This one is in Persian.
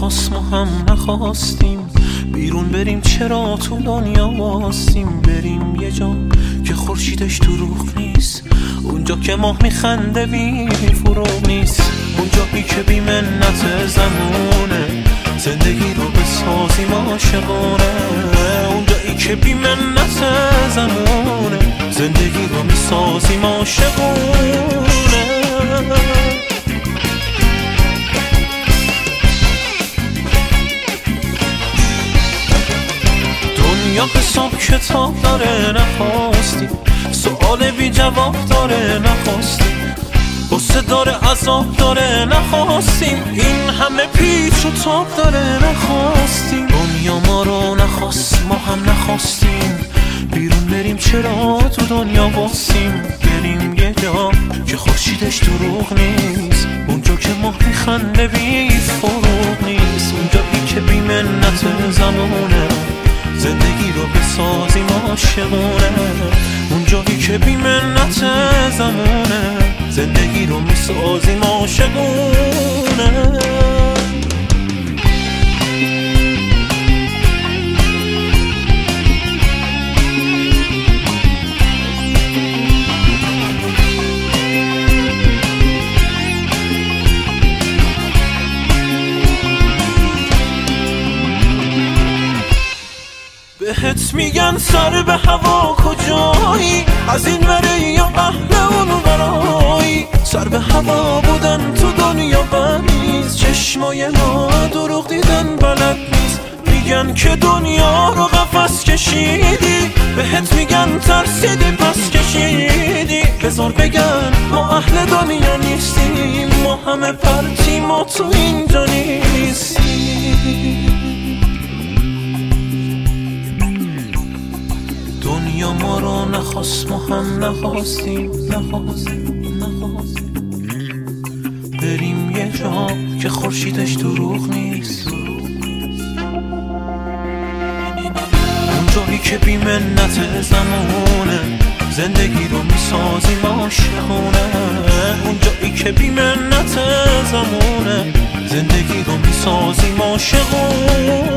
نخواست ما هم نخواستیم بیرون بریم، چرا تو دنیا واستیم؟ بریم یه جا که خورشیدش دروغ نیست، اونجا که ماه میخنده بی فروغ نیست، اونجایی که بی منت زمونه زندگی رو بسازیم عاشقانه، اونجایی که بی منت زمونه زندگی رو میسازیم عاشقانه. دنیا حساب کتاب داره نخواستی، سؤال بی جواب داره نخواستی، غصه داره عذاب داره نخواستیم، این همه پیچ و تاب داره نخواستیم. دنیا ما رو نخواست ما هم نخواستیم بیرون بریم، چرا تو دنیا واسیم؟ بریم یه جا که خورشیدش دروغ نیست، اونجا که ماه میخنده بی فروغ نیست، اونجایی که بی منت زمونه زندگی رو بسازیم عاشقونه، اونجایی که بی منت زمونه زندگی رو میسازیم عاشقونه. بهت میگن سر به هوا کجایی، از این وره یا اهل اون ورایی، سر به هوا بودن تو دنیا بمیز، چشمای ما دروغ دیدن بلد نیست، میگن که دنیا رو قفس کشیدی، بهت میگن ترسیدی پس کشیدی، بذار بگن ما اهل دنیا نیستیم، ما همه پرتیم ما تو اینجا نیستیم. دنیا ما رو نخواست ما هم نخواستیم بریم یه جا که خورشیدش دروغ نیست، اونجایی که بی منت زمونه زندگی رو میسازیم عاشقونه، اونجایی که بی منت زمونه زندگی رو میسازیم عاشقونه.